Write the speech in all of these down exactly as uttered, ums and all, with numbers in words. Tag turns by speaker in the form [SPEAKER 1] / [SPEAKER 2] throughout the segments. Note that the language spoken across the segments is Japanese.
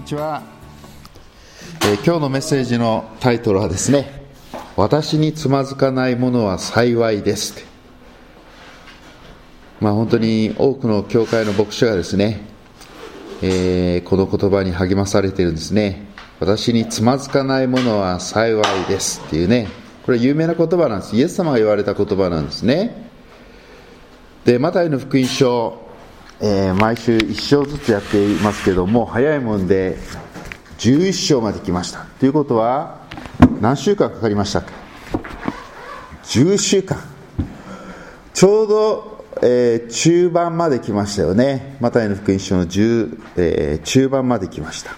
[SPEAKER 1] ちは、えー、今日のメッセージのタイトルはですね、私につまずかないものは幸いですって。まあ本当に多くの教会の牧師がですね、えー、この言葉に励まされているんですね。私につまずかないものは幸いですっていうね、これ有名な言葉なんです。イエス様が言われた言葉なんですね。で、マタイの福音書、えー、毎週いっ章ずつやっていますけども、早いもんでじゅういっ章まで来ました。ということは何週間かかりましたか？じゅう週間。ちょうど、えー、中盤まで来ましたよね。マタイの福音書のじゅう、えー、中盤まで来ました。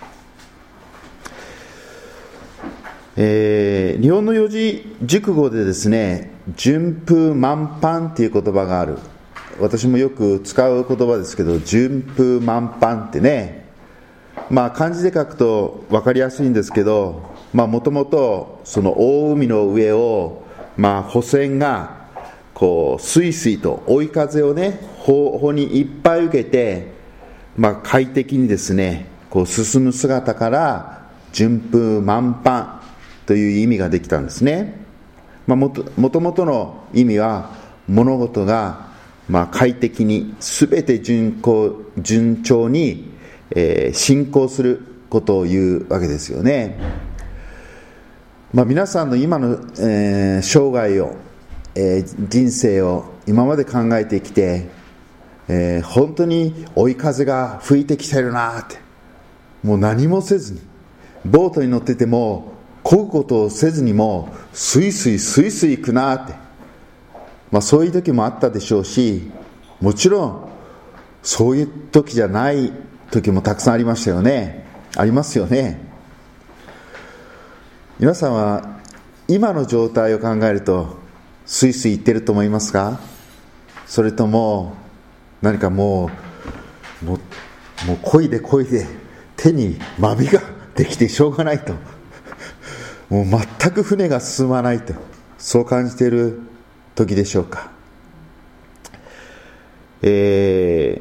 [SPEAKER 1] えー、日本の四字熟語でですね、順風満帆っていう言葉がある。私もよく使う言葉ですけど、順風満帆ってね、まあ漢字で書くと分かりやすいんですけど、まあもともとその大海の上を、まあ帆船がこうスイスイと追い風をね、帆にいっぱい受けて、まあ快適にですね、こう進む姿から順風満帆という意味ができたんですね。まあもともともとの意味は、物事がまあ快適に全て順行順調に、えー、進行することを言うわけですよね。まあ、皆さんの今の、えー、生涯を、えー、人生を今まで考えてきて、えー、本当に追い風が吹いてきてるなって、もう何もせずにボートに乗ってても漕ぐことをせずにもスイスイスイスイ行くなって、まあ、そういう時もあったでしょうし、もちろんそういう時じゃない時もたくさんありましたよね。ありますよね。皆さんは今の状態を考えるとスイスイ行ってると思いますか？それとも何かもうもう、もう漕いで漕いで手にマビができてしょうがないと、もう全く船が進まないと、そう感じている時でしょうか。え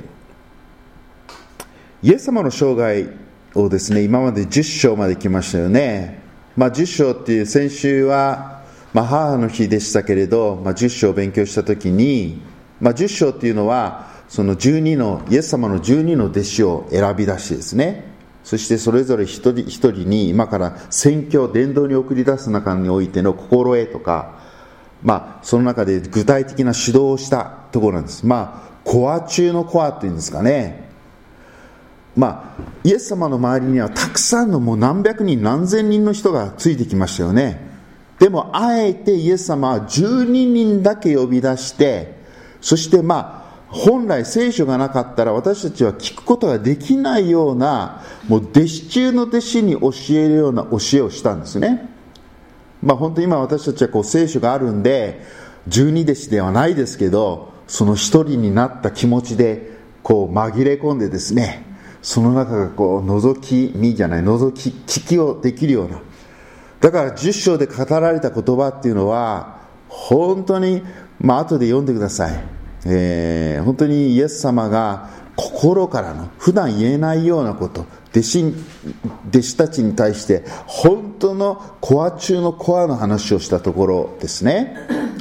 [SPEAKER 1] ー、イエス様の生涯をですね、今までじゅっ章まで来ましたよね。まあじゅっ章っていう、先週は、まあ、母の日でしたけれど、まあ、じゅっ章を勉強したときに、まあ、じゅっ章っていうのはそのじゅうにのイエス様のじゅうにの弟子を選び出してですね、そしてそれぞれ一人一人に今から宣教伝道に送り出す中においての心得とか、まあ、その中で具体的な指導をしたところなんです。まあ、コア中のコアというんですかね。まあ、イエス様の周りにはたくさんのもう何百人何千人の人がついてきましたよね。でもあえてイエス様はじゅうににんだけ呼び出して、そしてまあ本来聖書がなかったら私たちは聞くことができないような、もう弟子中の弟子に教えるような教えをしたんですね。まあ本当に今私たちはこう聖書があるんで十二弟子ではないですけど、その一人になった気持ちでこう紛れ込んでですね、その中がこう覗き見じゃない覗き聞きをできるような、だからじゅっ章で語られた言葉っていうのは本当に、まあ後で読んでください。えー、本当にイエス様が心からの普段言えないようなこと、弟子、弟子たちに対して本当のコア中のコアの話をしたところですね。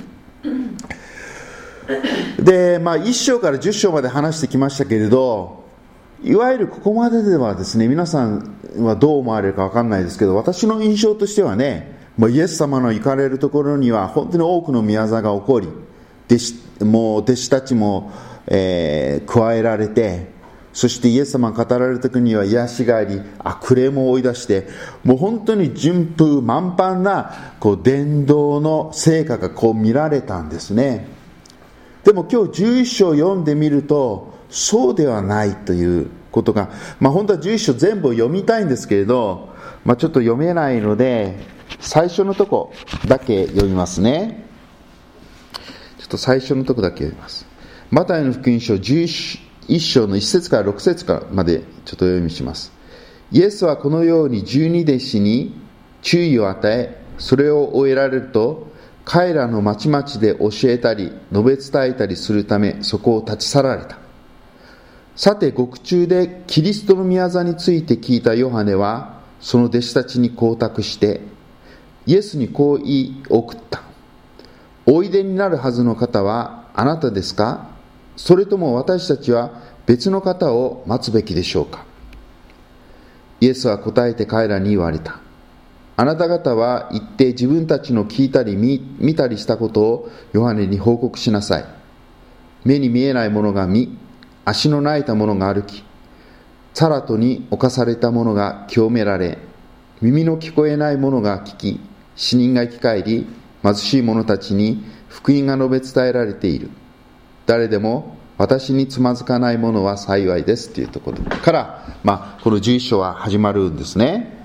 [SPEAKER 1] で、まあいっ章からじゅっ章まで話してきましたけれど、いわゆるここまでではですね、皆さんはどう思われるか分かんないですけど、私の印象としてはね、もうイエス様の行かれるところには本当に多くの宮座が起こり、弟子もう弟子たちも、えー、加えられて、そしてイエス様が語られる時には癒しがあり、悪霊も追い出して、もう本当に順風満帆なこう伝道の成果がこう見られたんですね。でも今日じゅういっ章を読んでみるとそうではないということが、まあ本当はじゅういっ章全部を読みたいんですけれど、まあ、ちょっと読めないので最初のとこだけ読みますね。ちょっと最初のとこだけ読みます。マタイの福音書じゅういっ章のいち節からろく節からまでちょっと読みします。イエスはこのように十二弟子に注意を与え、それを終えられると彼らの町々で教えたり述べ伝えたりするためそこを立ち去られた。 さて獄中でキリストの御業について聞いたヨハネはその弟子たちにこう託してイエスにこう言い送った。おいでになるはずの方はあなたですか？それとも私たちは別の方を待つべきでしょうか？イエスは答えて彼らに言われた。あなた方は行って自分たちの聞いたり 見, 見たりしたことをヨハネに報告しなさい。目に見えないものが見、足の葦いたものが歩き、サラトに侵されたものが清められ、耳の聞こえないものが聞き、死人が生き返り、貧しい者たちに福音が述べ伝えられている。誰でも私につまずかないものは幸いですというところから、まあ、このじゅういっ章は始まるんですね。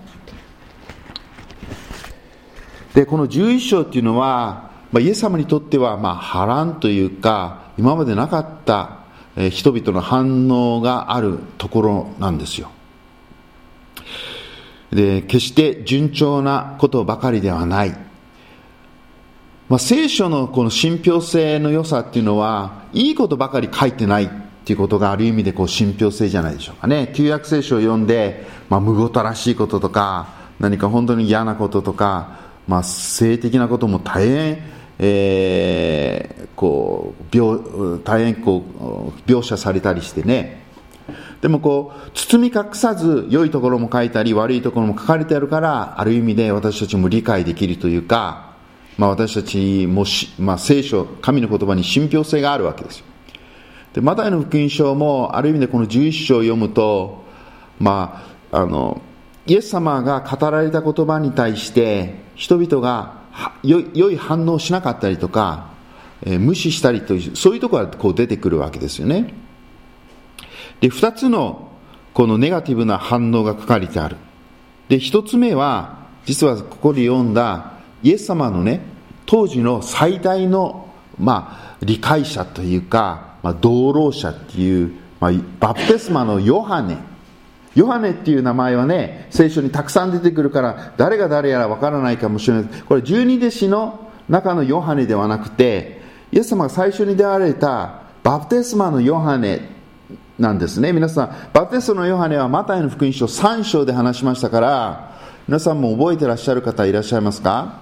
[SPEAKER 1] でこのじゅういっ章というのは、まあ、イエス様にとってはまあ波乱というか今までなかった人々の反応があるところなんですよ。で決して順調なことばかりではない。まあ、聖書のこの信憑性の良さっていうのはいいことばかり書いてないっていうことがある意味でこう信憑性じゃないでしょうかね。旧約聖書を読んで、まあ、むごたらしいこととか何か本当に嫌なこととか、まあ、性的なことも大変、えー、こう描大変こう描写されたりしてね。でもこう包み隠さず良いところも書いたり悪いところも書かれてあるからある意味で私たちも理解できるというか、まあ、私たちもし、まあ、聖書神の言葉に信憑性があるわけですよ。でマタイの福音書もある意味でこのじゅういっ章を読むと、まあ、あのイエス様が語られた言葉に対して人々が良い、良い反応をしなかったりとか、えー、無視したりというそういうところがこう出てくるわけですよね。でふたつのこのネガティブな反応が書かれてある。でひとつめは実はここで読んだイエス様のね当時の最大の、まあ、理解者というか、まあ、同労者っていう、まあ、バプテスマのヨハネヨハネっていう名前はね聖書にたくさん出てくるから誰が誰やらわからないかもしれない。これ十二弟子の中のヨハネではなくてイエス様が最初に出られたバプテスマのヨハネなんですね。皆さんバプテスマのヨハネはマタイの福音書さん章で話しましたから皆さんも覚えてらっしゃる方いらっしゃいますか？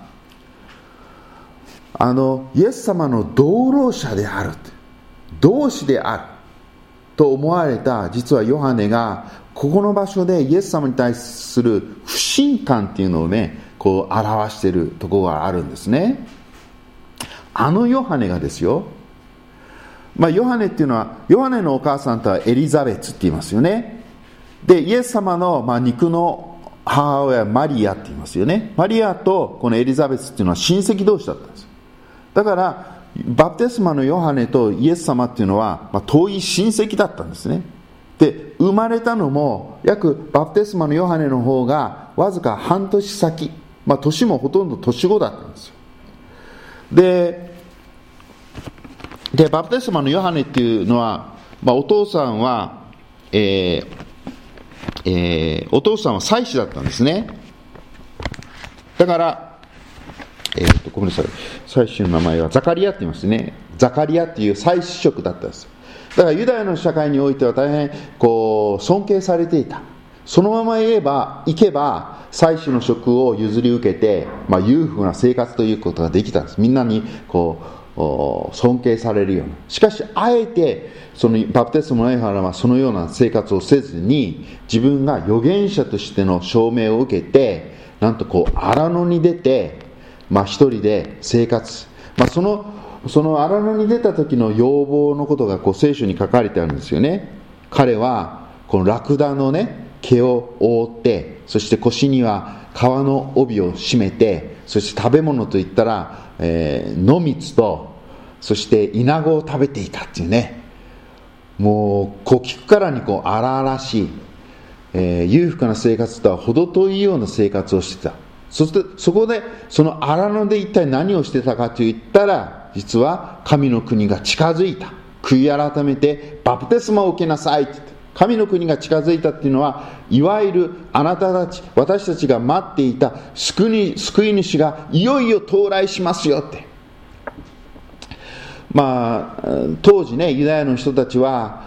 [SPEAKER 1] あのイエス様の同労者である同志であると思われた実はヨハネがここの場所でイエス様に対する不信感っていうのをねこう表しているところがあるんですね。あのヨハネがですよ、まあ、ヨハネっていうのはヨハネのお母さんとはエリザベツって言いますよね。でイエス様の、まあ、肉の母親マリアって言いますよね。マリアとこのエリザベツっていうのは親戚同士だったんです。だからバプテスマのヨハネとイエス様っていうのは、まあ、遠い親戚だったんですね。で生まれたのも約バプテスマのヨハネの方がわずか半年先、まあ、年もほとんど年子だったんですよ。ででバプテスマのヨハネっていうのは、まあ、お父さんは、えーえー、お父さんは祭司だったんですね。だからえー、とごめんなさい、祭司の名前はザカリアって言いますね。ザカリアっていう祭司職だったんです。だからユダヤの社会においては大変こう尊敬されていた。そのまま言えばいけば祭司の職を譲り受けて、まあ、裕福な生活ということができたんです。みんなにこう尊敬されるような。しかしあえてそのバプテスマのヨハネはそのような生活をせずに自分が預言者としての証明を受けてなんとこう荒野に出てまあ、一人で生活、まあ、そのその荒野に出た時の要望のことがこう聖書に書かれてあるんですよね。彼はこのラクダのね毛を覆って、そして腰には革の帯を締めて、そして食べ物といったら、えー、野蜜とそしてイナゴを食べていたっていうね。もうこう聞くからにこう荒々しい、えー、裕福な生活とは程遠いような生活をしてた。そしてそこでその荒野で一体何をしてたかといったら、実は神の国が近づいた、悔い改めてバプテスマを受けなさいって言って、神の国が近づいたっていうのは、いわゆるあなたたち私たちが待っていた救い、救い主がいよいよ到来しますよって。まあ当時ねユダヤの人たちは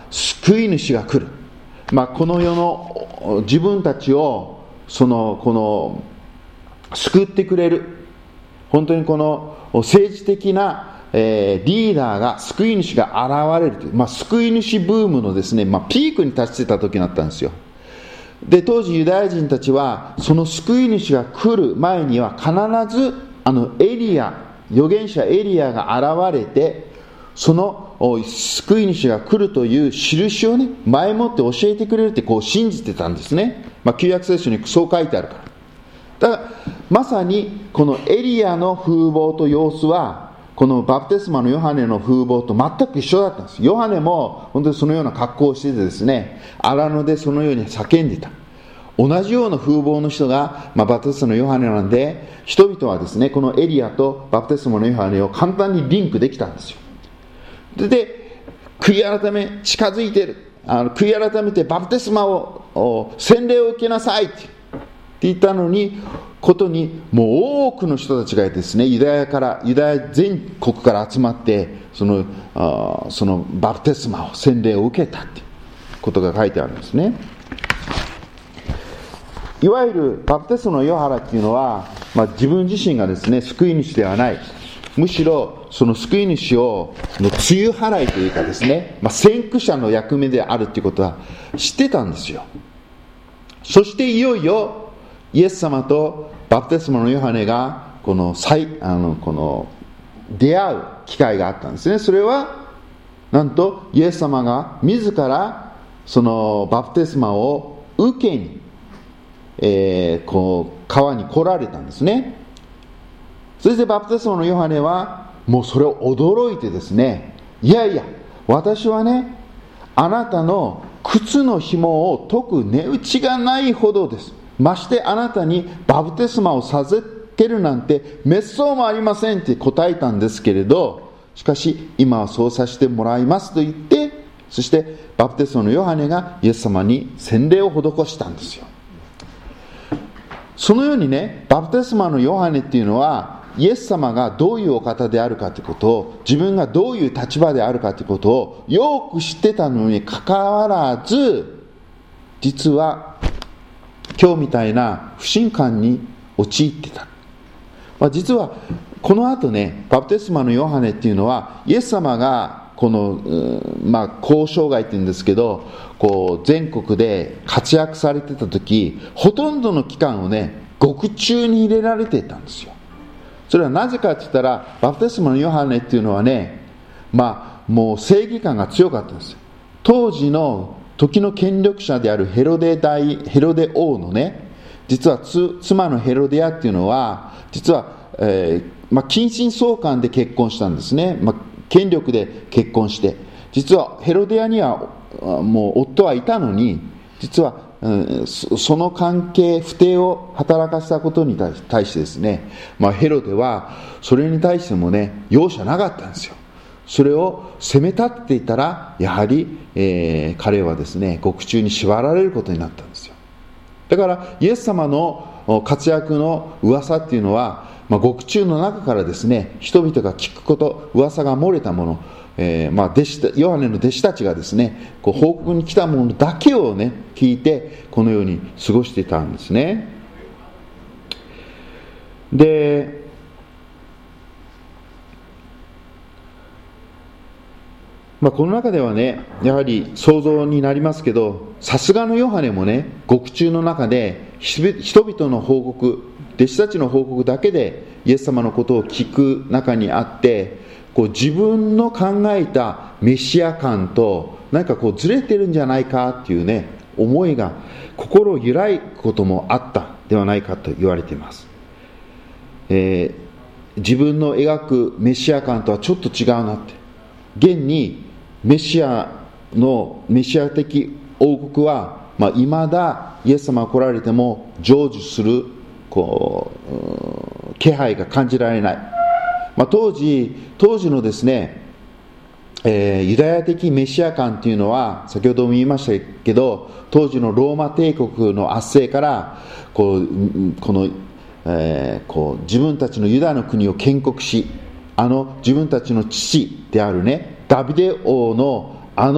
[SPEAKER 1] 救い主が来る、まあ、この世の自分たちをそのこの救ってくれる、本当にこの政治的な、えー、リーダーが、救い主が現れるという、まあ、救い主ブームのですね、まあ、ピークに達してた時だったんですよ。で当時ユダヤ人たちはその救い主が来る前には必ずあのエリア預言者エリアが現れて、その救い主が来るという印をね前もって教えてくれるってこう信じてたんですね。まあ、旧約聖書にそう書いてあるから。だからまさにこのエリアの風貌と様子はこのバプテスマのヨハネの風貌と全く一緒だったんです。ヨハネも本当にそのような格好をしててですね、荒野でそのように叫んでた。同じような風貌の人が、まあ、バプテスマのヨハネなんで、人々はですねこのエリアとバプテスマのヨハネを簡単にリンクできたんですよ。で、で悔い改め近づいている、あの悔い改めてバプテスマを洗礼を受けなさいって言ったのにことに、もう多くの人たちがですね、ユダヤからユダヤ全国から集まってそのあそのバプテスマを洗礼を受けたってことが書いてあるんですね。いわゆるバプテスマのヨハネっていうのは、まあ、自分自身がですね救い主ではない、むしろその救い主をの露払いというかですね、まあ、先駆者の役目であるということは知ってたんですよ。そしていよいよイエス様とバプテスマのヨハネがこの再あのこの出会う機会があったんですね。それはなんとイエス様が自らそのバプテスマを受けに、えー、こう川に来られたんですね。そしてバプテスマのヨハネはもうそれを驚いてですね、いやいや私はねあなたの靴の紐を解く値打ちがないほどです、ましてあなたにバプテスマを授けるなんてめっそうもありませんって答えたんですけれど、しかし今はそうさせてもらいますと言って、そしてバプテスマのヨハネがイエス様に洗礼を施したんですよ。そのようにね、バプテスマのヨハネっていうのはイエス様がどういうお方であるかということを、自分がどういう立場であるかということをよく知ってたのにかかわらず、実は今日みたいな不信感に陥ってた。まあ、実はこの後ね、バプテスマのヨハネっていうのはイエス様がこの、まあ、交渉外っていうんですけど、こう全国で活躍されてた時、ほとんどの期間をね獄中に入れられていたんですよ。それはなぜかって言ったら、バプテスマのヨハネっていうのはね、まあもう正義感が強かったんですよ。当時の時の権力者であるヘロデ大ヘロデ王のね、実はつ妻のヘロデアっていうのは実は、えーまあ、近親相関で結婚したんですね。まあ、権力で結婚して、実はヘロデアにはもう夫はいたのに、実は、うん、その関係不貞を働かせたことに対してですね、まあ、ヘロデはそれに対してもね容赦なかったんですよ。それを責め立ってていたら、やはり、えー、彼はですね獄中に縛られることになったんですよ。だからイエス様の活躍の噂っていうのは、まあ、獄中の中からですね人々が聞くこと、噂が漏れたもの、えーまあ、弟子ヨハネの弟子たちがですねこう報告に来たものだけをね聞いて、このように過ごしていたんですね。でまあ、この中ではねやはり想像になりますけど、さすがのヨハネもね獄中の中で人々の報告、弟子たちの報告だけでイエス様のことを聞く中にあって、こう自分の考えたメシア感と何かこうずれてるんじゃないかっていうね思いが心を揺らいくこともあったではないかと言われています。えー、自分の描くメシア感とはちょっと違うなって、現にメシアのメシア的王国は、まあ、未だイエス様が来られても成就するこう気配が感じられない。まあ、当時当時のですね、えー、ユダヤ的メシア観というのは、先ほども言いましたけど、当時のローマ帝国の圧政からこうこの、えー、こう自分たちのユダヤの国を建国し、あの自分たちの父であるねダビデ王のあの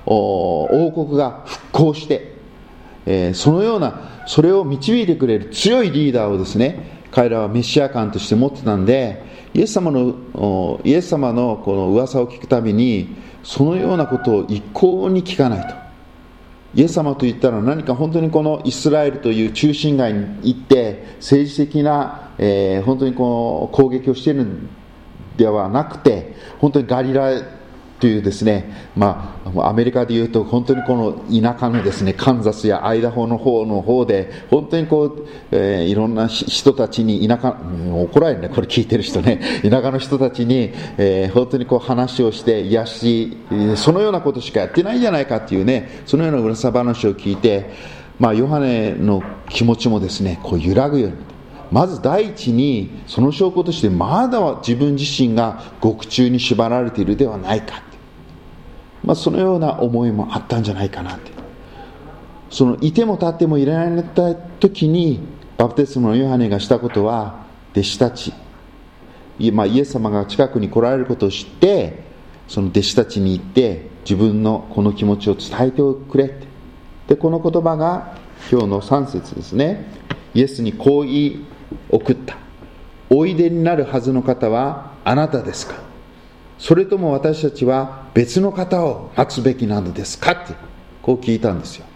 [SPEAKER 1] 王国が復興して、えー、そのようなそれを導いてくれる強いリーダーをですね、彼らはメシア感として持ってたんで、イエス様のイエス様のこの噂を聞くたびにそのようなことを一向に聞かないと。イエス様といったら何か本当にこのイスラエルという中心街に行って政治的な、えー、本当にこの攻撃をしているのではなくて、本当にガリラというですね、まあ、アメリカでいうと本当にこの田舎のですね、カンザスやアイダホの方の方で本当にこう、えー、いろんな人たちに田舎、怒られるねこれ聞いてる人ね、田舎の人たちに、えー、本当にこう話をして癒し、そのようなことしかやってないんじゃないかっていうね、そのような噂話を聞いて、まあ、ヨハネの気持ちもですね、こう揺らぐように、まず第一にその証拠としてまだ自分自身が獄中に縛られているではないか、まあ、そのような思いもあったんじゃないかなって。そのいても立ってもいられない時にバプテスマのヨハネがしたことは、弟子たち、まあ、イエス様が近くに来られることを知ってその弟子たちに言って自分のこの気持ちを伝えてくれって。でこの言葉が今日のさん節ですね。イエスにこう言い送った。おいでになるはずの方はあなたですか、それとも私たちは別の方を待つべきなのですかってこう聞いたんですよ。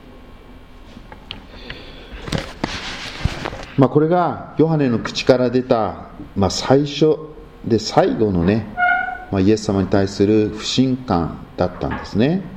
[SPEAKER 1] まあ、これがヨハネの口から出た、まあ、最初で最後のね、まあ、イエス様に対する不信感だったんですね。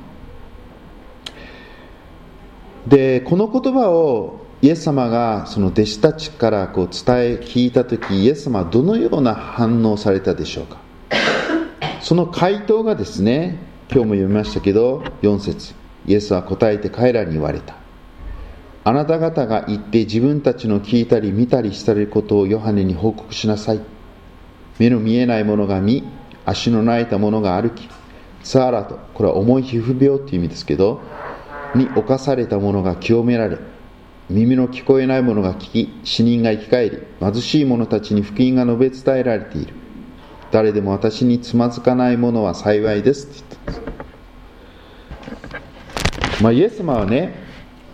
[SPEAKER 1] でこの言葉をイエス様がその弟子たちからこう伝え聞いたとき、イエス様はどのような反応をされたでしょうか。その回答がですね、今日も読みましたけどよん節、イエスは答えて彼らに言われた。あなた方が行って自分たちの聞いたり見たりしたることをヨハネに報告しなさい。目の見えないものが見、足の泣いたものが歩き、ツアラと、これは重い皮膚病という意味ですけどに侵されたものが清められ、耳の聞こえないものが聞き、死人が生き返り、貧しい者たちに福音が述べ伝えられている。誰でも私につまずかないものは幸いですって言ったんです。まあ、イエス様はね、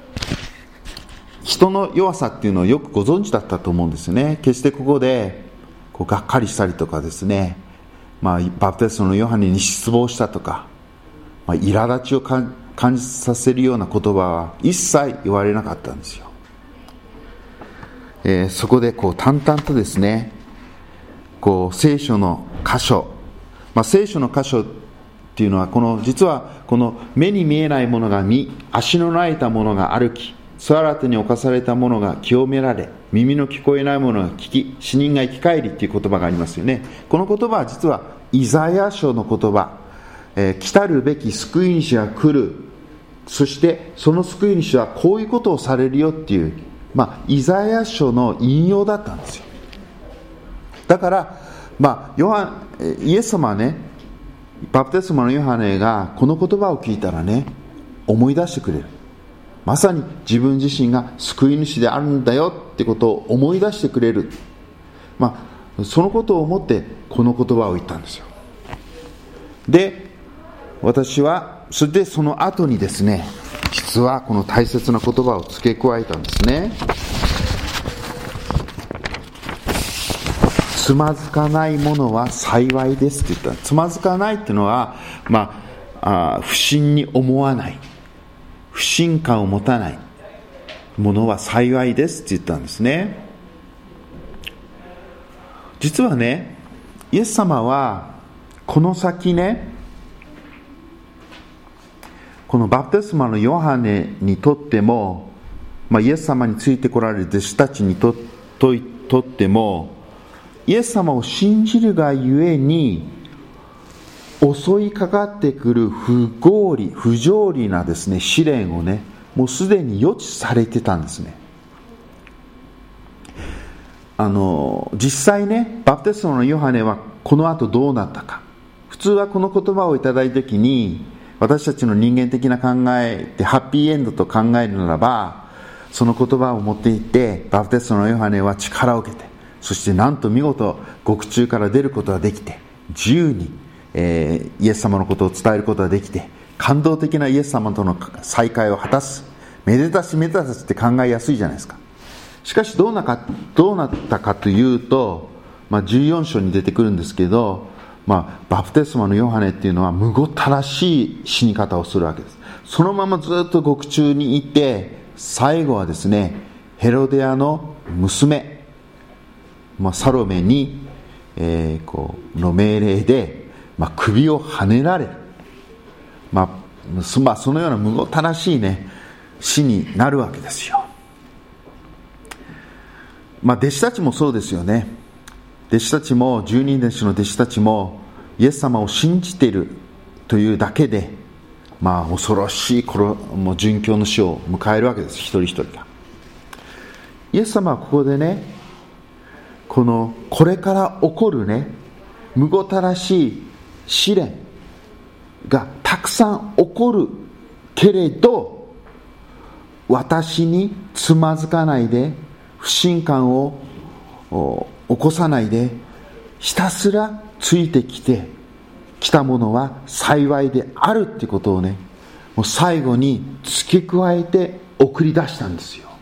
[SPEAKER 1] 人の弱さっていうのをよくご存知だったと思うんですよね。決してここでこうがっかりしたりとかですね、まあ、バプテスマのヨハネに失望したとか、まあ、苛立ちを感じさせるような言葉は一切言われなかったんですよ。えー、そこでこう淡々とですね、こう聖書の箇所、まあ、聖書の箇所っていうのはこの実はこの目に見えないものが見、足の泣いたものが歩き、スワラテに侵されたものが清められ、耳の聞こえないものが聞き、死人が生き返りっていう言葉がありますよね。この言葉は実はイザヤ書の言葉、えー、来たるべき救い主が来る、そしてその救い主はこういうことをされるよっていう、まあ、イザヤ書の引用だったんですよ。だから、まあ、ヨハイエス様はね、バプテスマのヨハネがこの言葉を聞いたらね、思い出してくれる。まさに自分自身が救い主であるんだよってことを思い出してくれる。まあ、そのことを思ってこの言葉を言ったんですよ。で、私はそれでその後にですね、実はこの大切な言葉を付け加えたんですね。つまずかないものは幸いですって言った。つまずかないっていうのは、まあ、あ不審に思わない、不信感を持たないものは幸いですって言ったんですね。実はね、イエス様はこの先ね、このバプテスマのヨハネにとっても、まあ、イエス様についてこられる弟子たちに と, と, とっても、イエス様を信じるがゆえに襲いかかってくる不合理不条理なですね試練をね、もうすでに予知されてたんですね。あの実際ね、バプテスマのヨハネはこの後どうなったか。普通はこの言葉をいただいたときに、私たちの人間的な考えでハッピーエンドと考えるならば、その言葉を持っていってバプテスマのヨハネは力を受けて、そしてなんと見事獄中から出ることができて、自由に、えー、イエス様のことを伝えることができて、 感動的なイエス様との再会を果たす、めでたしめでたしって考えやすいじゃないですか。しかしどうなかどうなったかというと、まあ、じゅうよん章に出てくるんですけど、まあ、バプテスマのヨハネっていうのはむごたらしい死に方をするわけです。そのままずっと獄中にいて、最後はですね、ヘロデアの娘、まあ、サロメに、えー、こうの命令で、まあ、首をはねられる、まあそまあ、そのようなむごたらしい、ね、死になるわけですよ。まあ、弟子たちもそうですよね。弟子たちも、十二弟子の弟子たちもイエス様を信じているというだけで、まあ、恐ろしい頃もう殉教の死を迎えるわけです、一人一人が。イエス様はここでね、このこれから起こるね、むごたらしい試練がたくさん起こるけれど、私につまずかないで、不信感を起こさないで、ひたすらついてきてきたものは幸いであるってことをね、もう最後に付け加えて送り出したんですよ。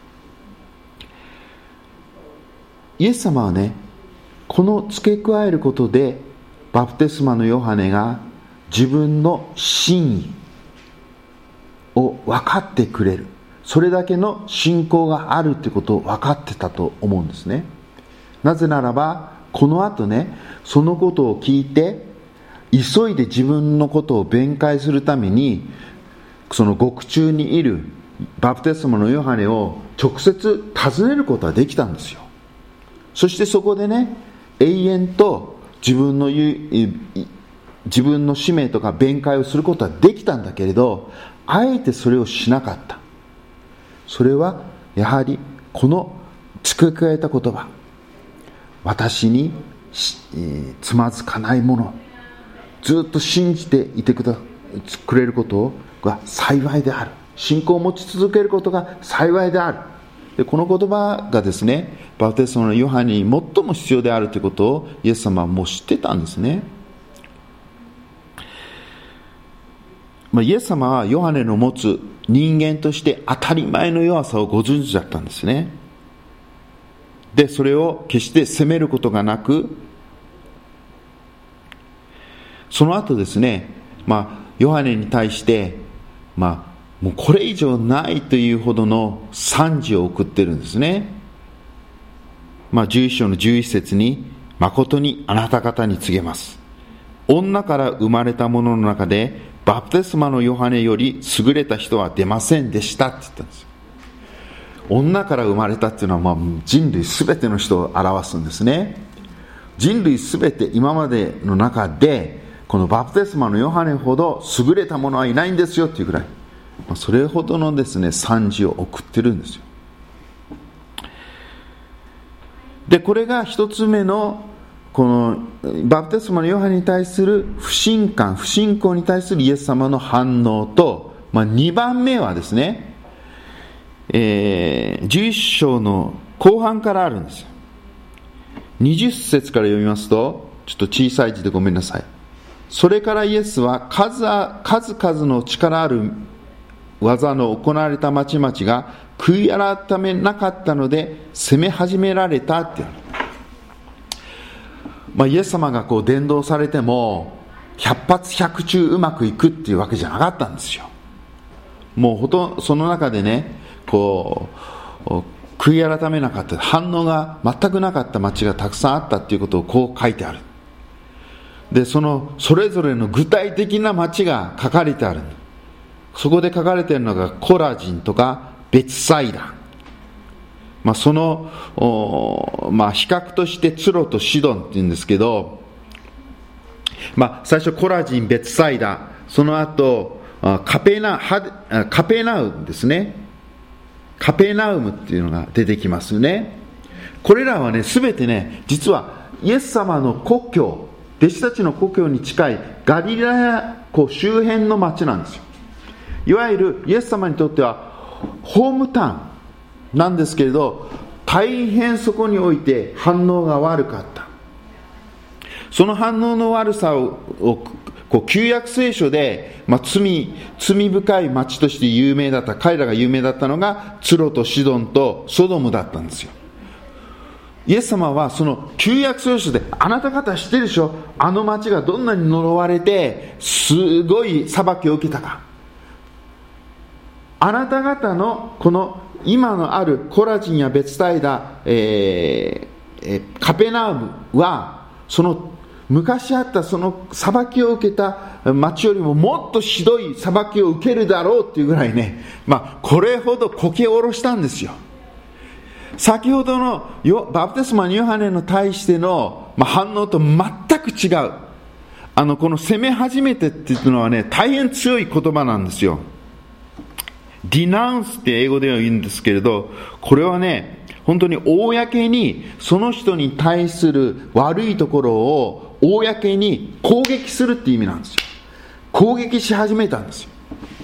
[SPEAKER 1] イエス様はね、この付け加えることでバプテスマのヨハネが自分の真意を分かってくれる、それだけの信仰があるということを分かってたと思うんですね。なぜならば、この後ね、そのことを聞いて急いで自分のことを弁解するために、その獄中にいるバプテスマのヨハネを直接訪ねることができたんですよ。そしてそこでね、永遠と自分の言う自分の使命とか弁解をすることはできたんだけれど、あえてそれをしなかった。それはやはりこの付け加えた言葉、私につまずかないもの、ずっと信じていてくれることが幸いである、信仰を持ち続けることが幸いである。でこの言葉がですね、バプテスマのヨハネに最も必要であるということをイエス様はもう知ってたんですね。まあ、イエス様はヨハネの持つ人間として当たり前の弱さをご存知だったんですね。でそれを決して責めることがなく、その後ですね、まあ、ヨハネに対して、まあ、もうこれ以上ないというほどの賛辞を送ってるんですね。まあ、じゅういっ章のじゅういち節に、誠にあなた方に告げます。女から生まれた者の中でバプテスマのヨハネより優れた人は出ませんでしたって言ったんですよ。女から生まれたっていうのは、まあ、人類すべての人を表すんですね。人類すべて今までの中でこのバプテスマのヨハネほど優れた者はいないんですよっていうくらい、それほどのですね賛辞を送ってるんですよ。でこれが一つ目のこのバプテスマのヨハネに対する不信感、不信仰に対するイエス様の反応と、まあ、にばんめはですね、えー、じゅういっ章の後半からあるんですよ。にじゅっ節から読みますと、ちょっと小さい字でごめんなさい。それからイエスは 数, 数々の力ある技の行われた町々が悔い改めなかったので責め始められたっていう、まあ、イエス様がこう伝道されても百発百中うまくいくっていうわけじゃなかったんですよ。もうほとんどその中でね、こう悔い改めなかった、反応が全くなかった町がたくさんあったっていうことをこう書いてある。でそのそれぞれの具体的な町が書かれてある。そこで書かれているのがコラジンとかベツサイダ、まあ、その、まあ、比較としてツロとシドンっていうんですけど、まあ、最初コラジン、ベツサイダ、その後カペナ、カペナウムですね。カペナウムっていうのが出てきますね。これらはね、すべてね、実はイエス様の故郷、弟子たちの故郷に近いガリラヤ湖周辺の町なんですよ。いわゆるイエス様にとってはホームタウンなんですけれど、大変そこにおいて反応が悪かった。その反応の悪さをこう旧約聖書で、まあ、罪、罪深い町として有名だった、彼らが有名だったのがツロとシドンとソドムだったんですよ。イエス様はその旧約聖書で、あなた方知ってるでしょ、あの町がどんなに呪われてすごい裁きを受けたか。あなた方のこの今のあるコラジンやベツサイダ、えーえー、カペナウムはその昔あったその裁きを受けた町よりももっとひどい裁きを受けるだろうっていうぐらいね、まあ、これほどこけおろしたんですよ。先ほどのバプテスマのヨハネに対しての反応と全く違う。あのこの攻め始めてっていうのはね、大変強い言葉なんですよ。ディナウンスって英語では言うんですけれど、これはね、本当に公にその人に対する悪いところを公に攻撃するっていう意味なんですよ。攻撃し始めたんですよ。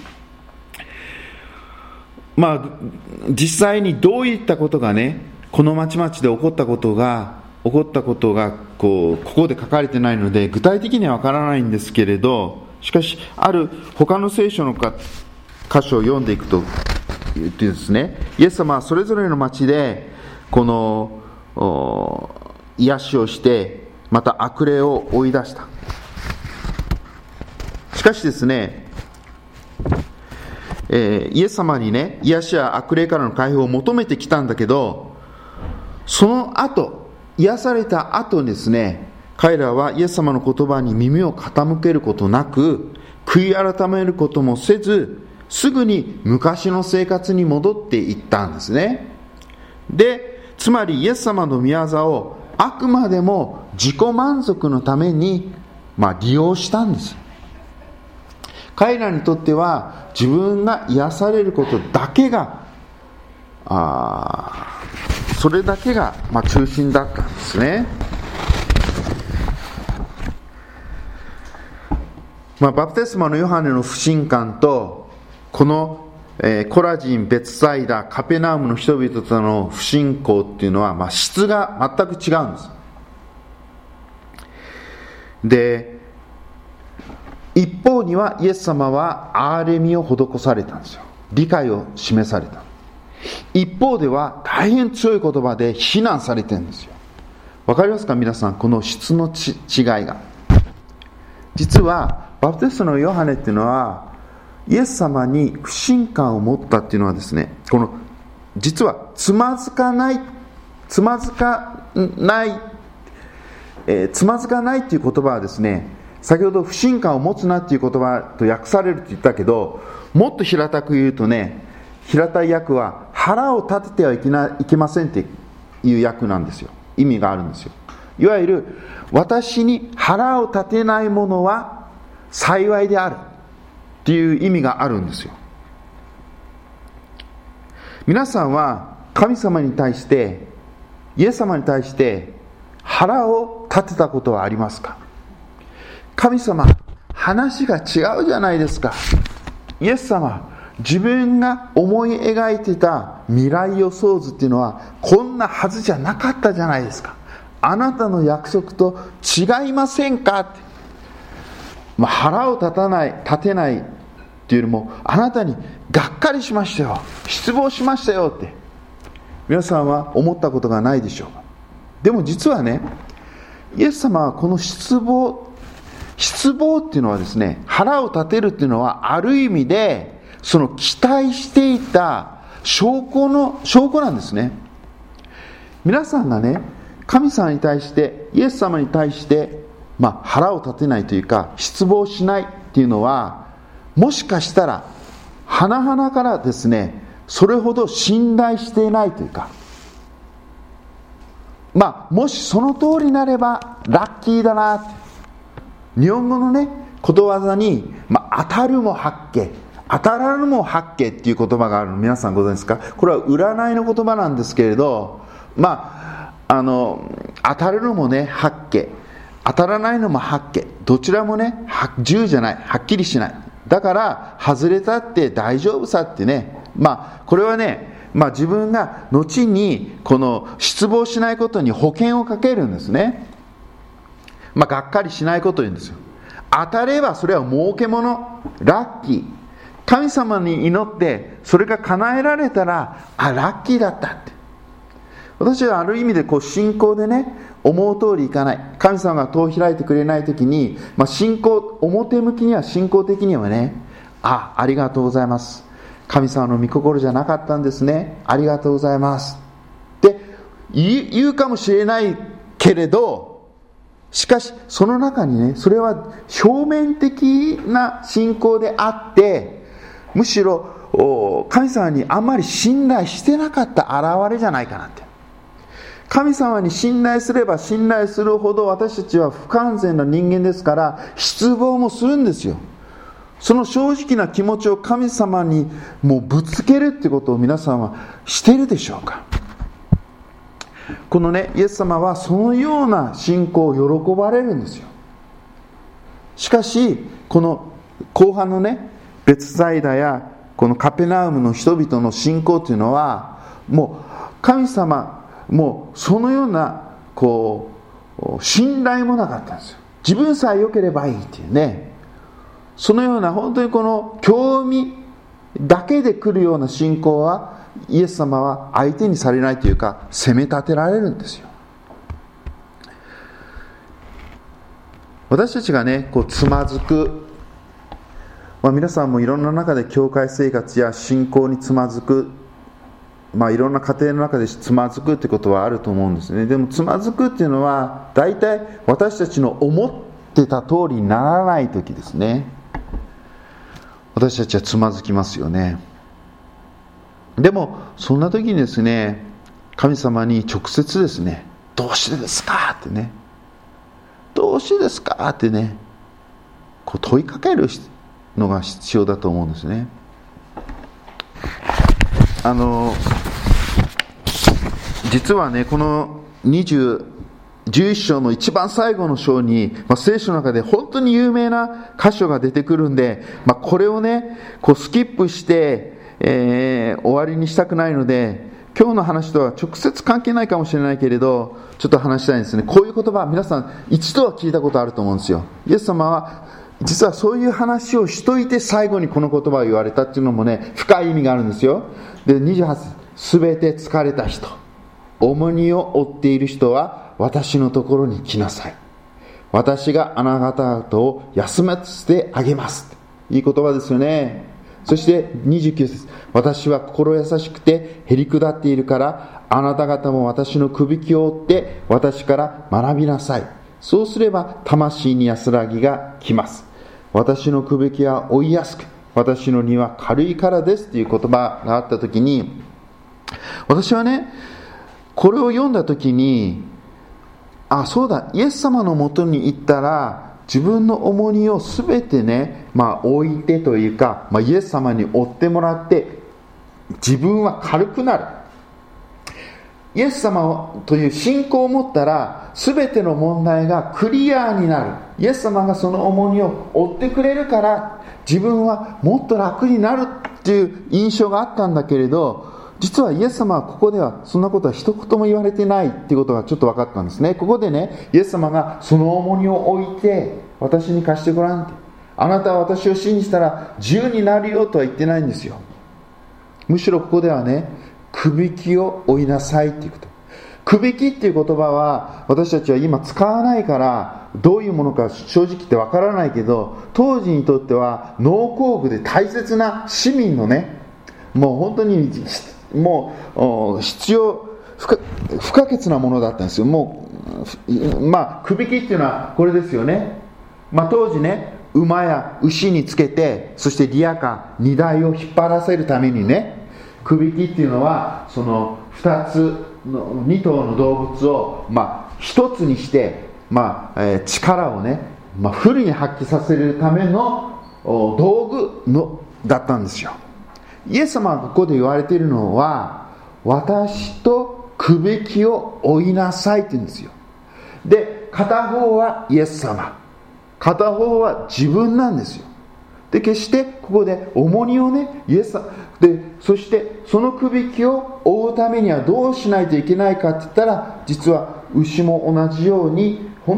[SPEAKER 1] まあ実際にどういったことがね、この町々で起こったことが起こったことがこうここで書かれてないので具体的にはわからないんですけれど、しかしある他の聖書の箇所を読んでいくと言ってですね、イエス様はそれぞれの町でこの癒しをしてまた悪霊を追い出した。しかしですね、えー、イエス様にね、癒しや悪霊からの解放を求めてきたんだけど、その後癒された後にですね、彼らはイエス様の言葉に耳を傾けることなく、悔い改めることもせず、すぐに昔の生活に戻っていったんですね。で、つまりイエス様の御業をあくまでも自己満足のために、まあ、利用したんです。彼らにとっては自分が癒されることだけがあそれだけが、まあ、中心だったんですね。まあ、バプテスマのヨハネの不信感とこの、えー、コラジン、ベツサイダ、カペナウムの人々との不信仰っていうのは、まあ、質が全く違うんです。で、一方にはイエス様は憐れみを施されたんですよ。理解を示された。一方では大変強い言葉で非難されてるんですよ。わかりますか皆さん、この質のち違いが。実はバプテスマのヨハネっていうのはイエス様に不信感を持ったっていうのはですね、この実はつまずかないつまずかない、えー、つまずかないっていう言葉はですね、先ほど不信感を持つなっていう言葉と訳されるって言ったけど、もっと平たく言うとね、平たい訳は腹を立ててはいけな、いけませんっていう訳なんですよ。意味があるんですよ。いわゆる私に腹を立てないものは幸いであるっていう意味があるんですよ。皆さんは神様に対して、イエス様に対して腹を立てたことはありますか？神様、話が違うじゃないですか。イエス様、自分が思い描いてた未来予想図っていうのはこんなはずじゃなかったじゃないですか。あなたの約束と違いませんかって、まあ、腹を立たない立てないっていうよりも、あなたにがっかりしましたよ、失望しましたよって皆さんは思ったことがないでしょうか。でも実はね、イエス様はこの失望失望っていうのはですね、腹を立てるっていうのはある意味でその期待していた証拠の証拠なんですね。皆さんがね、神様に対してイエス様に対して、まあ、腹を立てないというか失望しないっていうのは、もしかしたら甚々からですね、それほど信頼していないというか、まあもしその通りになればラッキーだなって、日本語のね、ことわざに、まあ、当たるも八卦、当たらぬも八卦っていう言葉があるの皆さんご存知ですか？これは占いの言葉なんですけれど、まああの当たるのもね八卦、当たらないのも八卦、どちらもね十じゃない、はっきりしない。だから外れたって大丈夫さってね、まあこれはね、まあ自分が後にこの失望しないことに保険をかけるんですね。まあ、がっかりしないことを言うんですよ。 当たればそれは儲けもの、ラッキー。神様に祈ってそれが叶えられたら、あ、ラッキーだったって。私はある意味でこう信仰でね、思う通りいかない、神様が戸を開いてくれないときに、まあ、信仰、表向きには信仰的にはね、あ、ありがとうございます、神様の御心じゃなかったんですね、ありがとうございますって言うかもしれないけれど、しかしその中にね、それは表面的な信仰であって、むしろ神様にあんまり信頼してなかった現れじゃないかなって。神様に信頼すれば信頼するほど、私たちは不完全な人間ですから、失望もするんですよ。その正直な気持ちを神様にもうぶつけるってことを皆さんはしているでしょうか。このね、イエス様はそのような信仰を喜ばれるんですよ。しかしこの後半のね、ベツサイダやこのカペナウムの人々の信仰というのは、もう神様、もうそのようなこう信頼もなかったんですよ。自分さえ良ければいいっていうね、そのような本当にこの興味だけで来るような信仰は、イエス様は相手にされないというか、責め立てられるんですよ。私たちがね、こうつまずく、まあ、皆さんもいろんな中で教会生活や信仰につまずく、まあ、いろんな家庭の中でつまずくってことはあると思うんですね。でもつまずくっていうのは、大体私たちの思ってた通りにならない時ですね。私たちはつまずきますよね。でもそんな時にですね、神様に直接ですね、どうしてですかってね、どうしてですかってね、こう問いかけるのが必要だと思うんですね。あの実はね、このにじゅう、じゅういっ章の一番最後の章に、まあ、聖書の中で本当に有名な箇所が出てくるんで、まあ、これをねこうスキップして、えー、終わりにしたくないので、今日の話とは直接関係ないかもしれないけれど、ちょっと話したいんですね。こういう言葉、皆さん一度は聞いたことあると思うんですよ。イエス様は実はそういう話をしといて最後にこの言葉を言われたっていうのもね、深い意味があるんですよ。で、にじゅうはち節、すべて疲れた人、重荷を負っている人は私のところに来なさい。私があなた方を休ませてあげます。いい言葉ですよね。そしてにじゅうきゅう節、私は心優しくてへりくだっているから、あなた方も私のくびきを追って私から学びなさい。そうすれば魂に安らぎが来ます。私のくびきは追いやすく、私の荷は軽いからですという言葉があったときに、私はね、これを読んだときに、あ、そうだ、イエス様のもとに行ったら自分の重荷をすべてね、まあ置いてというか、まあ、イエス様に追ってもらって自分は軽くなる。イエス様という信仰を持ったらすべての問題がクリアになる。イエス様がその重荷を負ってくれるから自分はもっと楽になるっていう印象があったんだけれど、実はイエス様はここではそんなことは一言も言われてないっていうことがちょっと分かったんですね。ここでね、イエス様がその重荷を置いて私に貸してごらんって、あなたは私を信じたら自由になるよとは言ってないんですよ。むしろここではね、くびきを追いなさいっていうこと。くびきっていう言葉は私たちは今使わないからどういうものか正直言ってわからないけど、当時にとっては農耕具で大切な市民のね、もう本当にもう必要不可、不可欠なものだったんですよ。もうまあくびきっていうのはこれですよね。まあ当時ね、馬や牛につけて、そしてリヤカ荷台を引っ張らせるためにね、くびきっていうのはそのふたつのに頭の動物をまあ一つにして、まあえー、力をね、まあ、フルに発揮させるための道具のだったんですよ。イエス様がここで言われているのは、私とくびきを追いなさいって言うんですよ。で、片方はイエス様、片方は自分なんですよ。で、決してここで重荷をね、イエス様で、そしてそのくびきを追うためにはどうしないといけないかって言ったら、実は牛も同じように本当に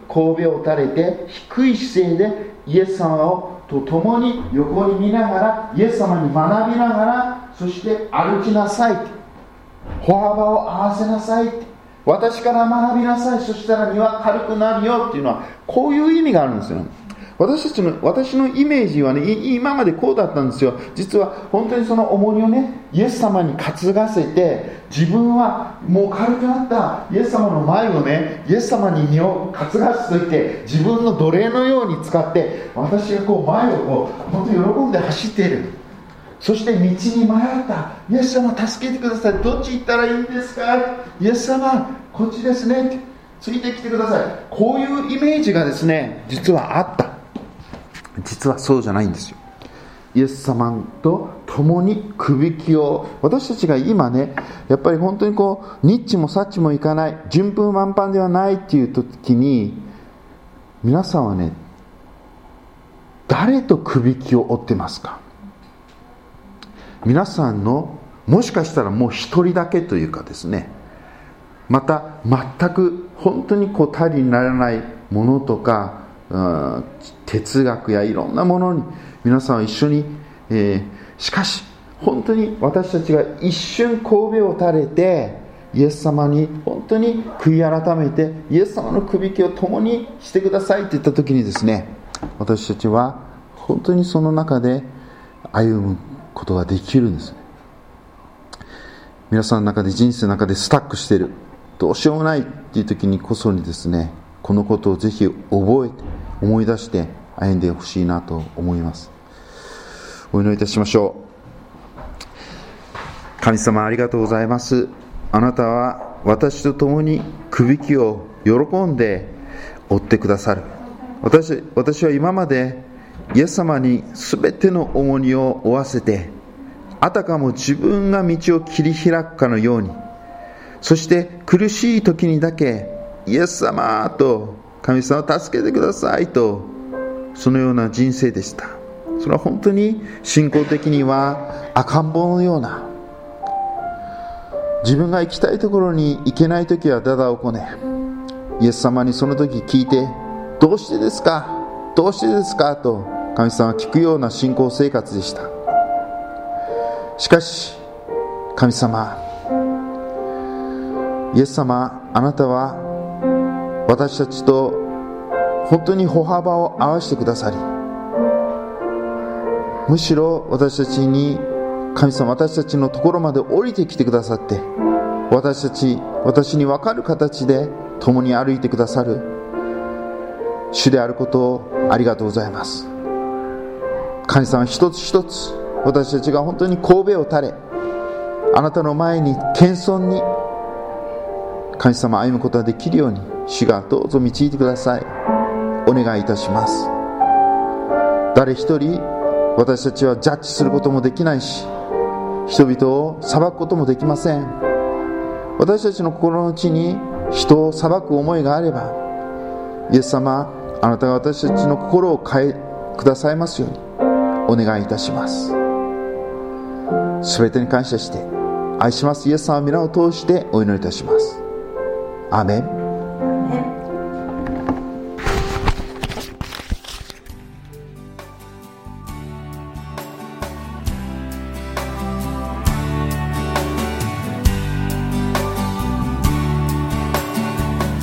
[SPEAKER 1] 首を垂れて低い姿勢でイエス様をと共に横に見ながら、イエス様に学びながら、そして歩きなさい、歩幅を合わせなさい、私から学びなさい、そしたら荷は軽くなるよっていうのは、こういう意味があるんですよ。私たちの私のイメージはね、今までこうだったんですよ。実は本当にその重荷をね、イエス様に担がせて、自分はもう軽くなったイエス様の前をね、イエス様に荷を担がせといて、自分の奴隷のように使って、私がこう前をこう本当に喜んで走っている。そして道に迷った、イエス様助けてください、どっち行ったらいいんですか、イエス様こっちですねって、ついてきてください。こういうイメージがですね、実はあった。実はそうじゃないんですよ。イエス様と共にくびきを、私たちが今ね、やっぱり本当にこうニッチもサッチもいかない、順風満帆ではないっていう時に、皆さんはね、誰とくびきを追ってますか？皆さんのもしかしたらもう一人だけというかですね、また全く本当にこう頼りにならないものとか、うん、哲学やいろんなものに皆さんは一緒に、えー、しかし本当に私たちが一瞬首を垂れてイエス様に本当に悔い改めて、イエス様のくびきを共にしてくださいって言った時にですね、私たちは本当にその中で歩むことができるんですね。皆さんの中で、人生の中でスタックしている、どうしようもないっていう時にこそにですね、このことをぜひ覚えて思い出して歩んでほしいなと思います。お祈りいたしましょう。神様、ありがとうございます。あなたは私と共にくびきを喜んで追ってくださる。 私, 私は今までイエス様に全ての重荷を負わせて、あたかも自分が道を切り開くかのように、そして苦しい時にだけイエス様と神様を助けてくださいと、そのような人生でした。それは本当に信仰的には赤ん坊のような、自分が行きたいところに行けない時はだだをこね、イエス様にその時聞いて、どうしてですかどうしてですかと神様は聞くような信仰生活でした。しかし神様、イエス様、あなたは私たちと本当に歩幅を合わせてくださり、むしろ私たちに、神様、私たちのところまで降りてきてくださって、私たち私に分かる形で共に歩いてくださる主であることをありがとうございます。神様、一つ一つ私たちが本当に頭を垂れ、あなたの前に謙遜に神様歩むことができるように、主がどうぞ導いてください。お願いいたします。誰一人私たちはジャッジすることもできないし、人々を裁くこともできません。私たちの心の内に人を裁く思いがあれば、イエス様、あなたが私たちの心を変えくださいますようにお願いいたします。すべてに感謝して愛しますイエス様の皆を通してお祈りいたします。アーメン。